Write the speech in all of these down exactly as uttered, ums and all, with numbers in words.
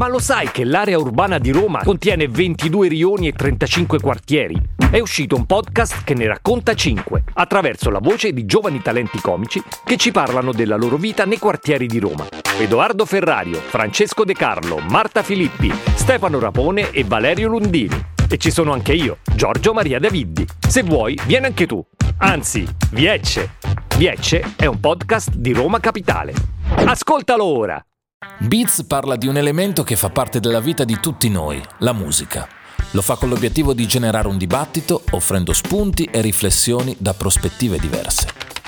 Ma lo sai che l'area urbana di Roma contiene ventidue rioni e trentacinque quartieri? È uscito un podcast che ne racconta cinque, attraverso la voce di giovani talenti comici che ci parlano della loro vita nei quartieri di Roma. Edoardo Ferrario, Francesco De Carlo, Marta Filippi, Stefano Rapone e Valerio Lundini. E ci sono anche io, Giorgio Maria Daviddi. Se vuoi, vieni anche tu. Anzi, Viecce. Viecce è un podcast di Roma Capitale. Ascoltalo ora! Beats parla di un elemento che fa parte della vita di tutti noi, la musica. Lo fa con l'obiettivo di generare un dibattito, offrendo spunti e riflessioni da prospettive diverse.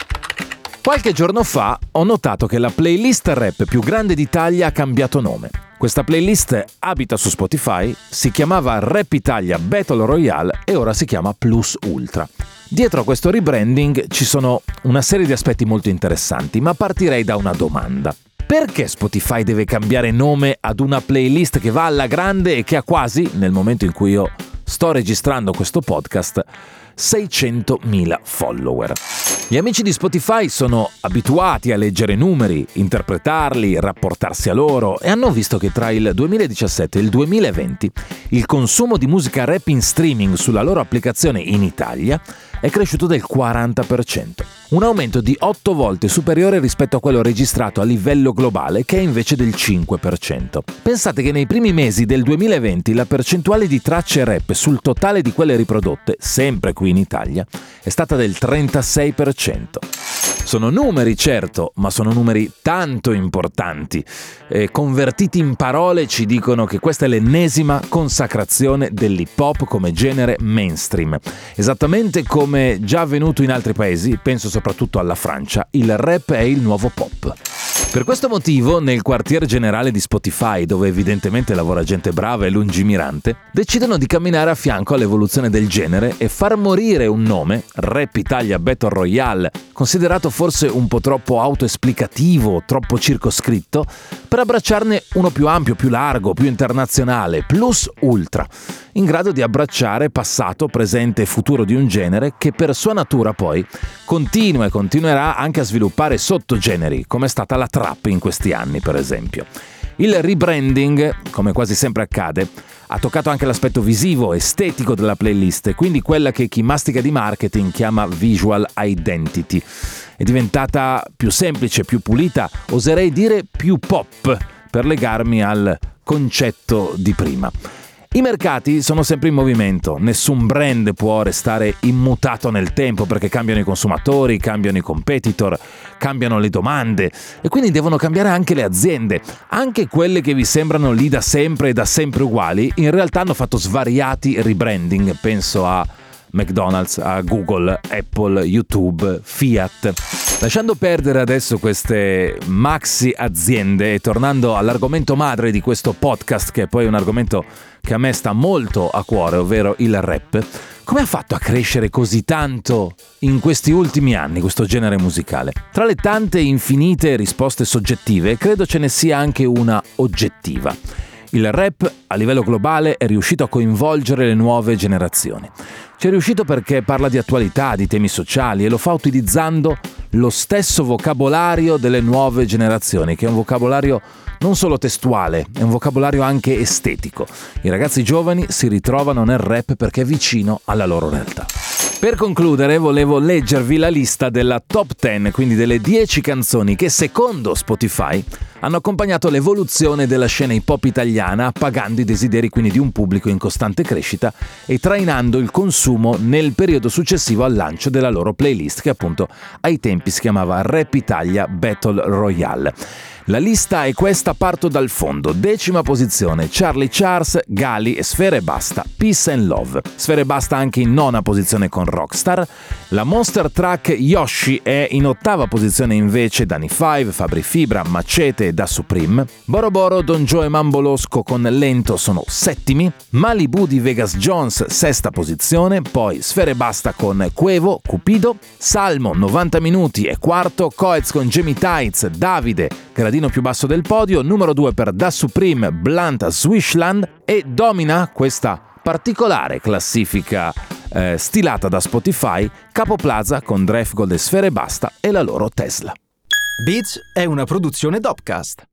Qualche giorno fa ho notato che la playlist rap più grande d'Italia ha cambiato nome. Questa playlist abita su Spotify, si chiamava Rap Italia Battle Royale e ora si chiama Plus Ultra. Dietro a questo rebranding ci sono una serie di aspetti molto interessanti, ma partirei da una domanda. Perché Spotify deve cambiare nome ad una playlist che va alla grande e che ha quasi, nel momento in cui io sto registrando questo podcast, seicentomila follower? Gli amici di Spotify sono abituati a leggere numeri, interpretarli, rapportarsi a loro e hanno visto che tra il duemiladiciassette e il duemilaventi il consumo di musica rap in streaming sulla loro applicazione in Italia è cresciuto del quaranta per cento, un aumento di otto volte superiore rispetto a quello registrato a livello globale, che è invece del cinque per cento. Pensate che nei primi mesi del duemilaventi la percentuale di tracce rap sul totale di quelle riprodotte, sempre qui in Italia, è stata del trentasei per cento. Sono numeri, certo, ma sono numeri tanto importanti. E convertiti in parole ci dicono che questa è l'ennesima consacrazione dell'hip hop come genere mainstream. Esattamente come già avvenuto in altri paesi, penso soprattutto alla Francia, il rap è il nuovo pop. Per questo motivo, nel quartier generale di Spotify, dove evidentemente lavora gente brava e lungimirante, decidono di camminare a fianco all'evoluzione del genere e far morire un nome, Rap Italia Battle Royale, considerato forse un po' troppo autoesplicativo, troppo circoscritto, per abbracciarne uno più ampio, più largo, più internazionale, Plus Ultra, in grado di abbracciare passato, presente e futuro di un genere che per sua natura poi continua e continuerà anche a sviluppare sottogeneri, come è stata la trap in questi anni, per esempio. Il rebranding, come quasi sempre accade, ha toccato anche l'aspetto visivo, estetico della playlist, e quindi quella che chi mastica di marketing chiama visual identity. È diventata più semplice, più pulita, oserei dire più pop, per legarmi al concetto di prima. I mercati sono sempre in movimento, nessun brand può restare immutato nel tempo perché cambiano i consumatori, cambiano i competitor, cambiano le domande e quindi devono cambiare anche le aziende. Anche quelle che vi sembrano lì da sempre e da sempre uguali, in realtà hanno fatto svariati rebranding, penso a McDonald's, a Google, Apple, YouTube, Fiat. Lasciando perdere adesso queste maxi aziende e tornando all'argomento madre di questo podcast, che è poi un argomento che a me sta molto a cuore, ovvero il rap, come ha fatto a crescere così tanto in questi ultimi anni questo genere musicale? Tra le tante infinite risposte soggettive, credo ce ne sia anche una oggettiva. Il rap a livello globale è riuscito a coinvolgere le nuove generazioni. Ci è riuscito perché parla di attualità, di temi sociali e lo fa utilizzando lo stesso vocabolario delle nuove generazioni, che è un vocabolario non solo testuale, è un vocabolario anche estetico. I ragazzi giovani si ritrovano nel rap perché è vicino alla loro realtà. Per concludere, volevo leggervi la lista della top dieci, quindi delle dieci canzoni che secondo Spotify hanno accompagnato l'evoluzione della scena hip hop italiana, appagando i desideri quindi di un pubblico in costante crescita e trainando il consumo nel periodo successivo al lancio della loro playlist, che appunto ai tempi si chiamava Rap Italia Battle Royale. La lista è questa, parto dal fondo. Decima posizione, Charlie Charles, Gali e Sfera Ebbasta, Peace and Love. Sfera Ebbasta anche in nona posizione con Rockstar. La monster track Yoshi è in ottava posizione invece Dani Five, Fabri Fibra, Macete e Da Supreme. Boro Boro, Don Joe e Mambolosco con Lento sono settimi. Malibu di Vegas Jones, sesta posizione. Poi Sfera Ebbasta con Quevo, Cupido. Salmo, novanta minuti è quarto. Coez con Jamie Tights, Davide, gradino più basso del podio. Numero due per Da Supreme, Blunt, Swishland. E domina questa particolare classifica eh, stilata da Spotify Capo Plaza con Draft Gold e Sfera Ebbasta e la loro Tesla. Beats è una produzione Dopcast.